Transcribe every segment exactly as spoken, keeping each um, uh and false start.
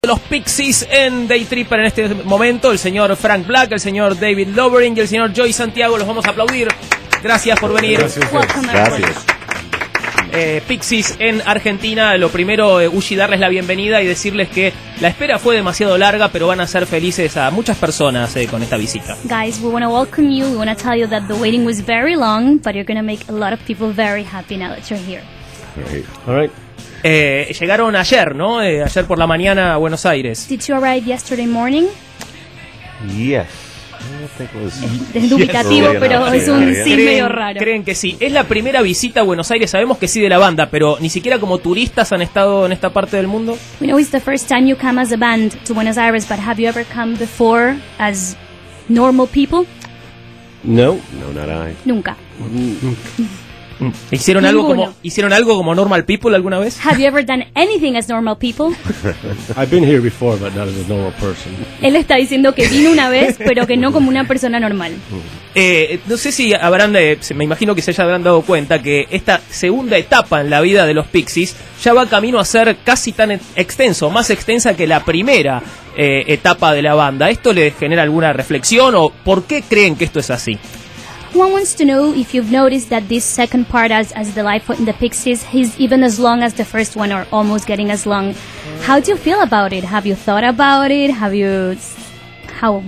Los Pixies en Day Tripper en este momento, el señor Frank Black, el señor David Lovering y el señor Joey Santiago, los vamos a aplaudir. Gracias por venir. Gracias. Gracias. Eh, Pixies en Argentina, lo primero, eh, Ushi, darles la bienvenida y decirles que la espera fue demasiado larga, pero van a ser felices a muchas personas eh, con esta visita. Guys, we want to welcome you. We want to tell you that the waiting was very long, but you're going to make a lot of people very happy now that you're here. Right. All right. Eh, llegaron ayer, ¿no? Eh, ayer por la mañana a Buenos Aires. Did you arrive yesterday morning? Yes. I don't think it was... Es dubitativo, Yes. pero Sí, es un sí, sí medio raro. Creen que sí. Es la primera visita a Buenos Aires, sabemos que sí de la banda, pero ni siquiera como turistas han estado en esta parte del mundo. We know it's the first time you come as a band to Buenos Aires, but have you ever come before as normal people? No. No, not I. Nunca. ¿Hicieron algo Ninguno. como hicieron algo como Normal People alguna vez? Have you ever done anything as normal people? I've been here before, but not as a normal person. Él está diciendo que vino una vez, pero que no como una persona normal. Eh, no sé si habrán, eh, se- me imagino que se ya habrán dado cuenta que esta segunda etapa en la vida de los Pixies ya va camino a ser casi tan e- extenso, más extensa que la primera eh, etapa de la banda. ¿Esto les genera alguna reflexión o por qué creen que esto es así? One wants to know if you've noticed that this second part as, as the life in the Pixies is even as long as the first one or almost getting as long. How do you feel about it? Have you thought about it? Have you... How?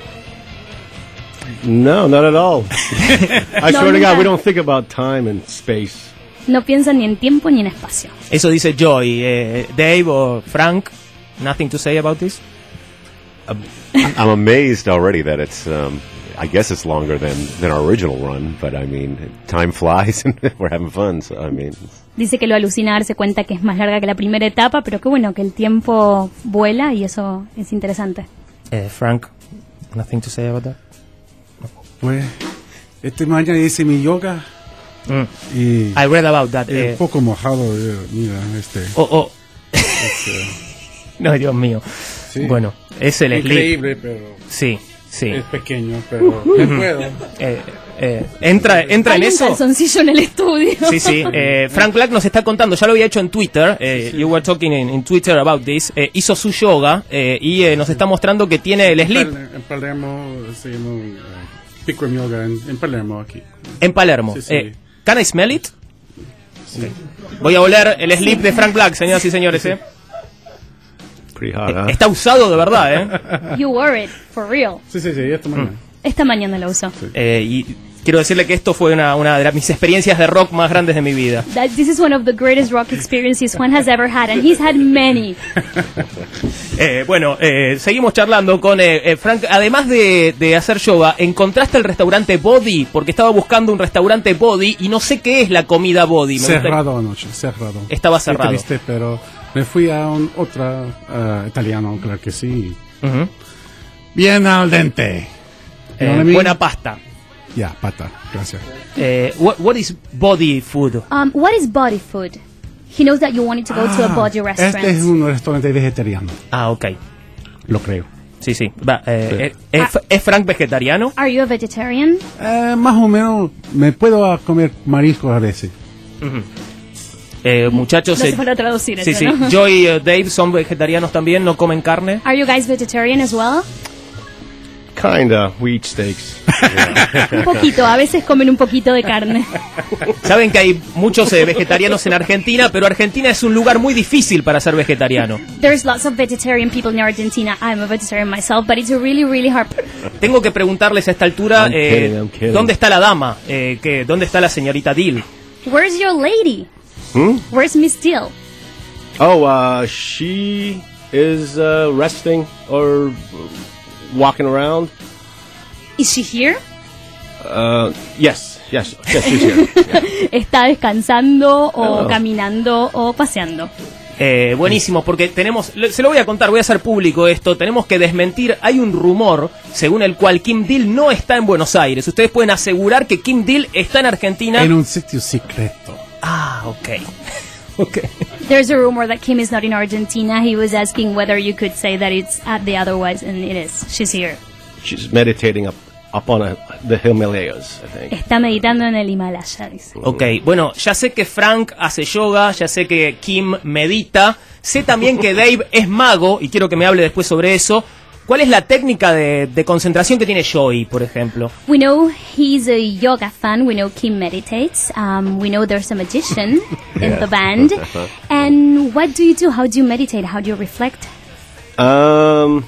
No, not at all. I No, swear to nunca. God, we don't think about time and space. No piensan ni en tiempo ni en espacio. Eso dice Joy. Eh, Dave o Frank, nothing to say about this? I'm amazed already that it's, um, I guess it's longer than, than our original run, but I mean, time flies and we're having fun, so I mean. Dice que lo alucina darse cuenta que es más larga que la primera etapa, pero que bueno, que el tiempo vuela y eso es interesante. Eh, Frank, nothing to say about that? Pues, este mañana hice mi yoga Mm. y I read about that. eh, eh, un poco mojado, eh, mira, este. oh, oh. este, No, Dios mío. sí. Bueno, es el slip. Increíble, pero Sí, sí. es pequeño, pero me puedo. Eh, eh, entra entra en Hay un eso. calzoncillo en el estudio. Sí, sí. Eh, Frank Black nos está contando, ya lo había hecho en Twitter. Eh, You were talking in, in Twitter about this. Eh, hizo su yoga eh, y eh, nos está mostrando que tiene el slip En Pal- En Palermo, se llama uh, Bikram Yoga en, en Palermo, aquí. en Palermo. Sí, sí. Eh, can I smell it? Voy a oler el slip de Frank Black, señoras y señores. Eh. Pretty hot, Eh, huh? Está usado de verdad, ¿eh? You wore it, for real. Sí, sí, sí, esta mañana. Esta mañana lo usó. Eh, y quiero decirle que esto fue una, una de las, mis experiencias de rock más grandes de mi vida. That this is one of the greatest rock experiences one has ever had, and he's had many. Eh, bueno, eh, seguimos charlando con eh, eh, Frank. Además de, de hacer yoga, ¿encontraste el restaurante Body? Porque estaba buscando un restaurante Body y no sé qué es la comida Body. Me gusta- Cerrado anoche, cerrado. Estaba Qué cerrado. triste, pero me fui a un otra uh, italiano, claro que sí. Ujú. Bien al dente. Eh, You know what I mean? buena pasta. Ya, pata, gracias. Eh, what, what is Body food? Um, what is body food? He knows that you wanted to go to a body restaurant. Este es un restaurante vegetariano, Ah, ok. lo creo. Sí, sí. Va, eh, Sí. eh, ¿es, ¿Es Frank vegetariano? Are you a vegetarian? Eh, más o menos me puedo comer mariscos a veces. Eh, muchachos, No eh, se para traducir sí, eso, sí. ¿no? Joy y eh, Dave son vegetarianos también, no comen carne. Are you guys vegetarian as well? Kinda. We eat steaks. Un poquito, a veces comen un poquito de carne. Saben que hay muchos eh, vegetarianos en Argentina, pero Argentina es un lugar muy difícil para ser vegetariano. There's lots of vegetarian people in Argentina. I'm a vegetarian myself, but it's really, really hard. Tengo que preguntarles a esta altura, I'm eh, kidding, I'm kidding. ¿dónde está la dama? Eh, que, ¿Dónde está la señorita Dill? Where's your lady? Hmm? Where's Miss Dill? Oh, uh, she is uh, resting or walking around. Is she here? Uh, yes, yes, yes, she's here. Yeah. Está descansando o Oh. caminando o paseando. Eh, buenísimo, porque tenemos, le- se lo voy a contar, voy a hacer público esto, tenemos que desmentir, hay un rumor según el cual Kim Deal no está en Buenos Aires. Ustedes pueden asegurar que Kim Deal está en Argentina. En un sitio secreto. Ah, ok. Ok. There's a rumor that Kim is not in Argentina. He was asking whether you could say that it's at the otherwise, and it is. She's here. She's meditating up, up on a, the Himalayas, I think. Está meditando en el Himalaya, dice. Ok, bueno, ya sé que Frank hace yoga, ya sé que Kim medita. Sé también que Dave es mago, y quiero que me hable después sobre eso. ¿Cuál es la técnica de, de concentración que tiene Joey, por ejemplo? We know he's a yoga fan. We know Kim meditates. Um, we know there's a magician in the band. And what do you do? How do you meditate? How do you reflect? Um,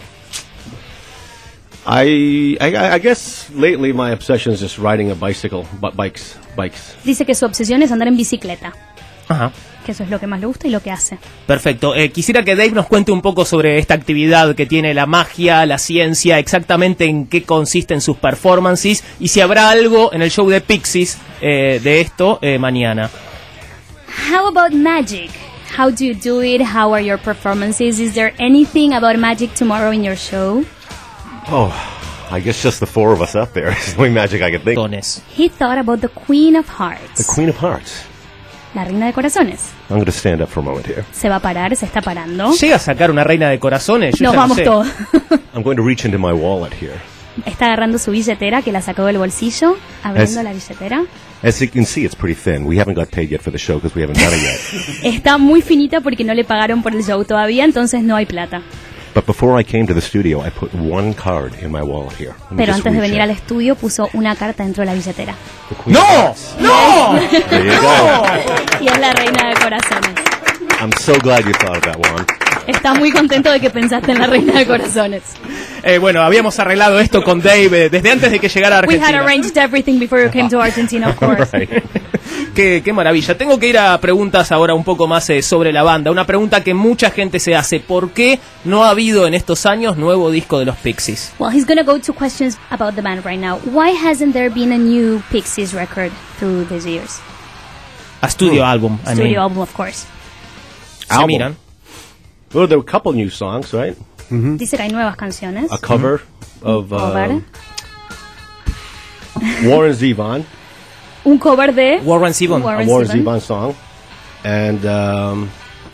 I, I I guess lately my obsession is just riding a bicycle, but bikes, bikes. Dice que su obsesión es andar en bicicleta, Ajá. que eso es lo que más le gusta y lo que hace. Perfecto. Eh, quisiera que Dave nos cuente un poco sobre esta actividad que tiene la magia, la ciencia, exactamente en qué consisten sus performances y si habrá algo en el show de Pixies eh, de esto eh, mañana. How about magic? How do you do it? How are your performances? Is there anything about magic tomorrow in your show? Oh, I guess just the four of us up there is the only magic I could think. Dones. He thought about the Queen of Hearts. The Queen of Hearts. La reina de corazones. I'm going to stand up for a moment here. Se va a parar, se está parando. ¿Llega a sacar una reina de corazones? Yo Nos ya no vamos sé. todos. I'm going to reach into my wallet here. Está agarrando su billetera que la sacó del bolsillo, abriendo Es- la billetera. As you can see, it's pretty thin. We haven't got paid yet for the show because we haven't done it yet. Está muy finita porque no le pagaron por el show todavía, entonces no hay plata. But before I came to the studio, I put one card in my wallet here. Let me Pero just antes de reach venir al out. estudio puso una carta dentro de la billetera. The Queen of ¡No! Hearts. ¡No! There you go. Y es la reina de corazones. I'm so glad you thought of that one. Está muy contento de que pensaste en la reina de corazones. Eh, bueno, habíamos arreglado esto con Dave eh, desde antes de que llegara a We had Argentina. arranged everything before you came to Argentina, of course. Right. Qué, qué maravilla. Tengo que ir a preguntas ahora un poco más eh, sobre la banda. Una pregunta que mucha gente se hace. ¿Por qué no ha habido en estos años nuevo disco de los Pixies? Well, he's going to go to questions about the band right now. Why hasn't there been a new Pixies record through these years? A studio album, I Studio mean. album, of course. Se Album. miran. Well, there were a couple new songs, right? Dice que hay nuevas canciones. A cover of Cover. um, Warren Zevon, Un cover de Warren Zevon. a Warren Warren Zevon. Zevon song, and um,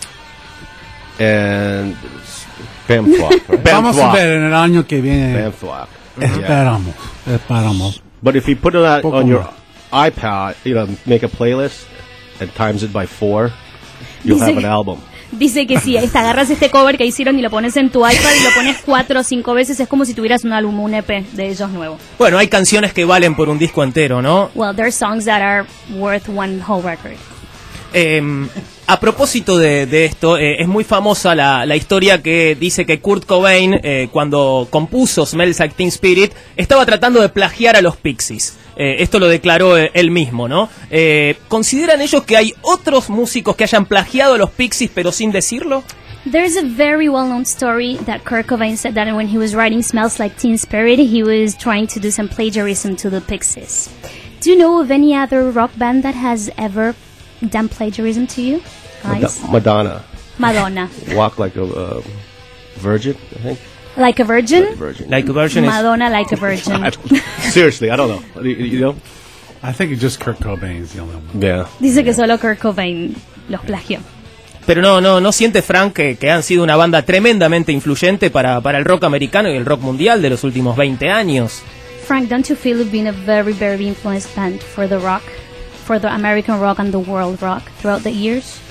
and Bam Flop, right? Bam Vamos a Thwop. ver en el año que viene. Bam Thwop. Esperamos, esperamos. But if you put it out Poco on your más. iPad, you know, make a playlist and times it by four, you'll Dice have an que- album. Dice que si esta, agarras este cover que hicieron y lo pones en tu iPad y lo pones cuatro o cinco veces, es como si tuvieras un álbum, un E P de ellos nuevo. Bueno, hay canciones que valen por un disco entero, ¿no? Well, there are songs that are worth one whole record. Eh, a propósito de, de esto, eh, es muy famosa la, la historia que dice que Kurt Cobain, eh, cuando compuso Smells Like Teen Spirit, estaba tratando de plagiar a los Pixies. Eh, esto lo declaró eh, él mismo, ¿no? Eh, ¿Consideran ellos que hay otros músicos que hayan plagiado a los Pixies pero sin decirlo? There's a very well-known story that Kurt Cobain said that when he was writing Smells Like Teen Spirit, he was trying to do some plagiarism to the Pixies. Do you know of any other rock band that has ever done plagiarism to you? Guys? Madonna, Madonna. Walk Like a uh, Virgin, I think. Like a virgin? Virgin. Like a version is... Madonna like a virgin. I don't- seriously, I don't know. You, you know? I think it's just Kurt Cobain's the only one. Yeah. Dice que solo Kurt Cobain los plagió. Pero no, no, no siente Frank que, que han sido una banda tremendamente influyente para, para el rock americano y el rock mundial de los últimos veinte años. Frank, don't you feel you've been a very, very influenced band for the rock, for the American rock and the world rock throughout the years?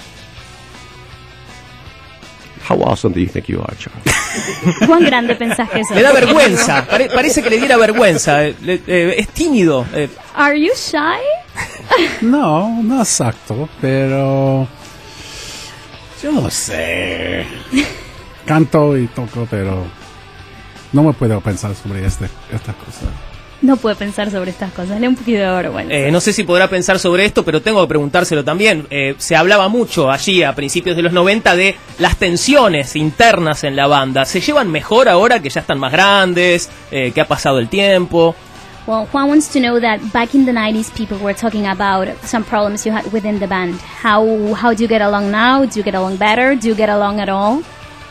How awesome do you think you are, Charles? ¿Cuán grande pensás que sos? Le da vergüenza, pare- parece que le diera vergüenza, eh, le- eh, es tímido. eh. Are you shy? No, no exacto, pero yo no sé. Canto y toco, pero no me puedo pensar sobre este, esta cosa. No puede pensar sobre estas cosas, le da un poquito de vergüenza. Eh, no sé si podrá pensar sobre esto, pero tengo que preguntárselo también. Eh, se hablaba mucho allí a principios de los noventa de las tensiones internas en la banda. ¿Se llevan mejor ahora que ya están más grandes, eh, que ha pasado el tiempo? Well, Juan wants to know that back in the nineties, people were talking about some problems you had within the band. How how do you get along now? Do you get along better? Do you get along at all?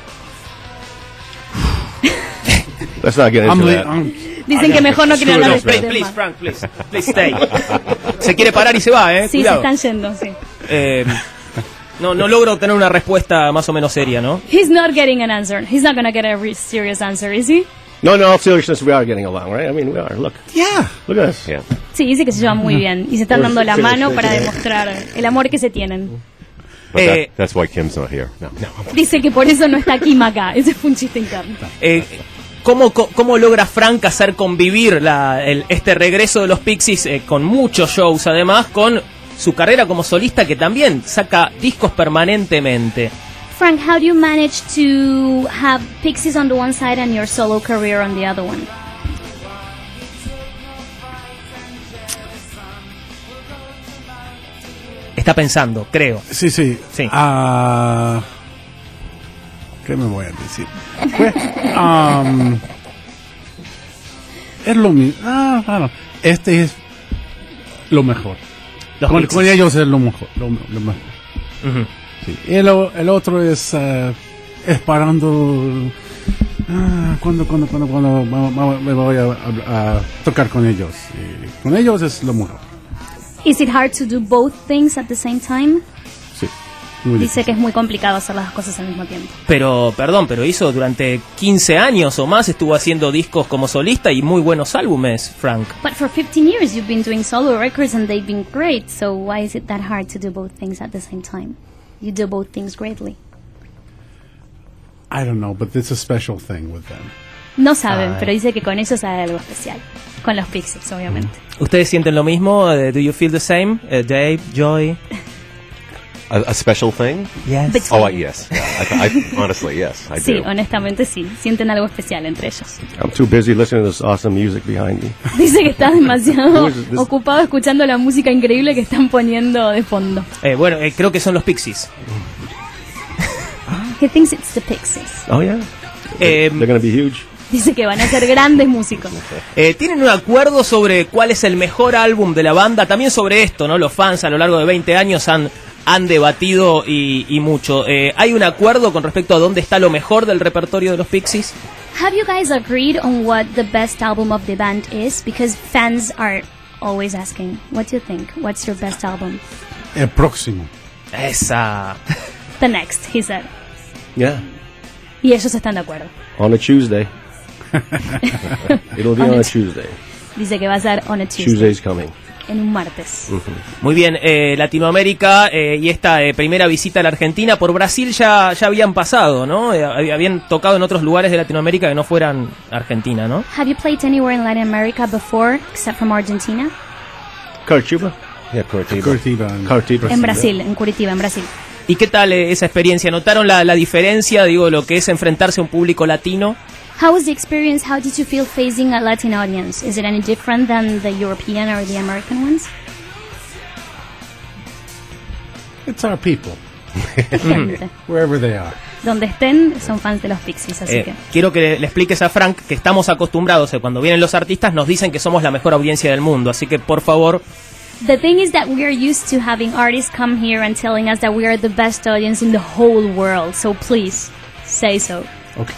Let's not get into I'm, that. I'm, Dicen que mejor no quieren hablar de este Please, please, tema. Frank, please, please stay. Se quiere parar y se va, ¿eh? Sí, Cuidado. se están yendo, sí. Eh, no, no logro tener una respuesta más o menos seria, ¿no? He's not getting an answer. He's not gonna get a re- serious answer, is he? No, no, all seriousness, we are getting along, right? I mean, we are. Look. yeah. Look at us. Yeah. Sí, dice que se llevan muy bien y se están Pues, dando la sí, mano sí, para sí. demostrar el amor que se tienen. But Eh, that, that's why Kim's not here. No, no. Dice que por eso no está Kim acá. Ese fue un chiste interno. Eh, ¿cómo, co- ¿Cómo logra Frank hacer convivir la, el- este regreso de los Pixies eh, con muchos shows, además, con su carrera como solista, que también saca discos permanentemente? Frank, how do you manage to have Pixies on the one side and your solo career on the other one? Está pensando, creo. Sí, sí. Sí. Ah, ¿qué me voy a decir? Pues, um, es lo mismo. Ah, claro. Este es lo mejor. Los Con, Pixies. con ellos es lo mejor. Lo, lo mejor. Ujú. Sí. Y el, o- el otro es eh, esperando. Ah, ¿Cuándo, cuándo, cuándo, cuándo va- va- me voy a, a- a tocar con ellos? Y con ellos es lo mejor. Is it hard to do both things at the same time? Sí. Muy Dice difícil. que es muy complicado hacer las dos cosas al mismo tiempo. Pero, perdón, pero hizo durante quince años o más, estuvo haciendo discos como solista y muy buenos álbumes, Frank. But for fifteen years you've been doing solo records and they've been great. So why is it that hard to do both things at the same time? You do both things greatly. I don't know, but it's a special thing with them. No saben, Ay. pero dice que con ellos hay algo especial. Con los Pixies, obviamente. ¿Ustedes sienten lo mismo? Eh, ¿Do you feel the same? Eh, Dave, Joy? A, a special thing? Yes. But- Oh, I, yes. I, I, honestly, yes, I Sí, do. honestamente sí. Sienten algo especial entre ellos. I'm too busy listening to this awesome music behind me. Dice que está demasiado Who is this? ocupado escuchando la música increíble que están poniendo de fondo. Eh, bueno, eh, creo que son los Pixies. He thinks it's the Pixies. Oh yeah, Eh, they're gonna be huge. Dice que van a ser grandes músicos. Eh, ¿Tienen un acuerdo sobre cuál es el mejor álbum de la banda? También sobre esto, ¿no? Los fans a lo largo de veinte años han, han debatido y, y mucho. Eh, ¿Hay un acuerdo con respecto a dónde está lo mejor del repertorio de los Pixies? Have you guys agreed on what the best album of the band is? Because fans are always asking, what do you think? What's your best album? El próximo. Esa. The next, he said. Yeah, Y ellos están de acuerdo. on a Tuesday. It'll be On on a a Tuesday. Dice que va a ser on a Tuesday, Tuesday's coming. en un martes. Muy bien, eh, Latinoamérica eh, y esta eh, primera visita a la Argentina. Por Brasil ya, ya habían pasado, ¿no? Eh, hab- habían tocado en otros lugares de Latinoamérica que no fueran Argentina, ¿no? Have you played anywhere in Latin America before, except from Argentina? Curitiba. Yeah, Curitiba. Curitiba. en- Curitiba. En Brasil, en Curitiba, en Brasil. ¿Y qué tal eh, esa experiencia? ¿Notaron la, la diferencia, digo, lo que es enfrentarse a un público latino? How was the experience? How did you feel facing a Latin audience? Is it any different than the European or the American ones? It's our people, Gente. wherever they are. Donde estén, son fans de los Pixies, así Eh, que... quiero que le, le expliques a Frank que estamos acostumbrados, eh, cuando vienen los artistas nos dicen que somos la mejor audiencia del mundo, así que por favor, The thing is that we are used to having artists come here and telling us that we are the best audience in the whole world. So please, say so. Okay.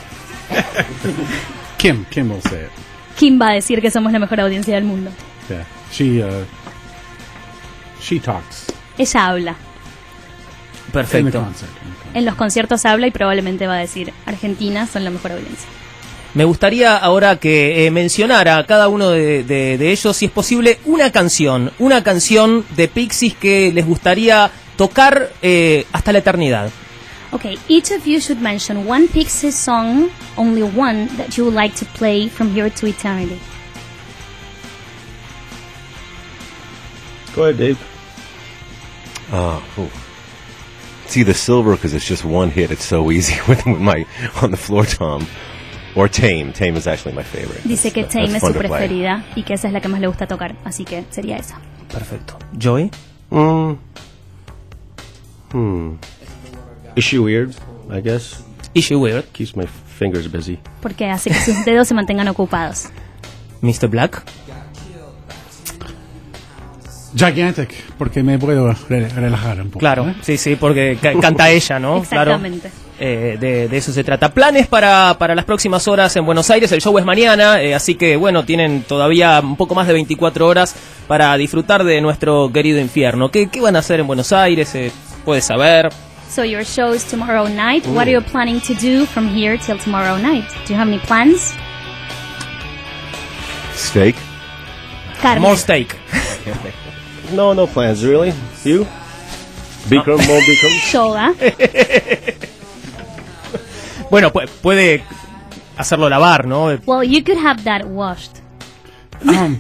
Kim, Kim will say it. Kim va a decir que somos la mejor audiencia del mundo. Yeah. She, uh, she talks Ella habla. in the perfecto. concert. En los conciertos habla y probablemente va a decir Argentina son la mejor audiencia. Me gustaría ahora que eh, mencionara a cada uno de, de- de ellos, si es posible, una canción, una canción de Pixies que les gustaría tocar eh, hasta la eternidad. Okay, each of you should mention one Pixies song, only one, that you would like to play from here to eternity. Go ahead, Dave. Oh, ooh. See the silver because it's just one hit. It's so easy with, with my on the floor tom, or Tame. Tame is actually my favorite. Dice que That's- Tame that's es su fun to play. preferida y que esa es la que más le gusta tocar, así que sería esa. Perfecto. Joy. Mm. Hmm. Issue weird, I guess. Issue Weird. Keeps my fingers busy. Porque hace que sus dedos se mantengan ocupados. mister Black. Gigantic, porque me puedo re- relajar un poco. Claro, ¿eh? sí, sí, porque ca- canta ella, ¿no? Exactamente. Claro. Eh, de, de eso se trata. Planes para, para las próximas horas en Buenos Aires. El show es mañana, eh, así que bueno, tienen todavía un poco más de veinticuatro horas para disfrutar de nuestro querido infierno. ¿Qué, qué van a hacer en Buenos Aires? Eh, ¿Puedes saber? So your show is tomorrow night. What are you planning to do from here till tomorrow night? Do you have any plans? Steak. Carne. More steak. No, no plans really. You? Bikram, no Bikram. Shoga. Bueno, pu- puede hacerlo lavar, ¿no? Well, you could have that washed. Um,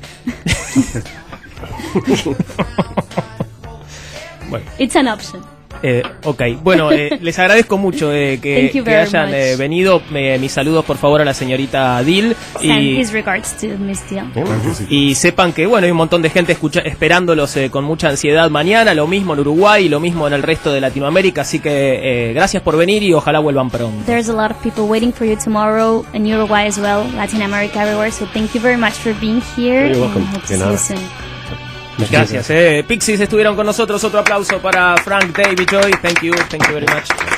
Bueno. It's an option. Eh, ok, bueno, eh, les agradezco mucho eh, que, Thank you que very hayan much. eh, venido. Eh, mis saludos, por favor, a la señorita Dil. Send Y, his regards to Miss Dill. y sepan que, bueno, hay un montón de gente escucha, esperándolos eh, con mucha ansiedad mañana. Lo mismo en Uruguay, lo mismo en el resto de Latinoamérica. Así que eh, gracias por venir y ojalá vuelvan pronto. There's a lot of people waiting for you tomorrow in Uruguay as well, Latin America, everywhere. So thank you very much for being here. You're welcome. And hope to De see nada. you soon. Gracias. Eh. Pixies estuvieron con nosotros. Otro aplauso para Frank, David, Joy. Thank you, thank you very much.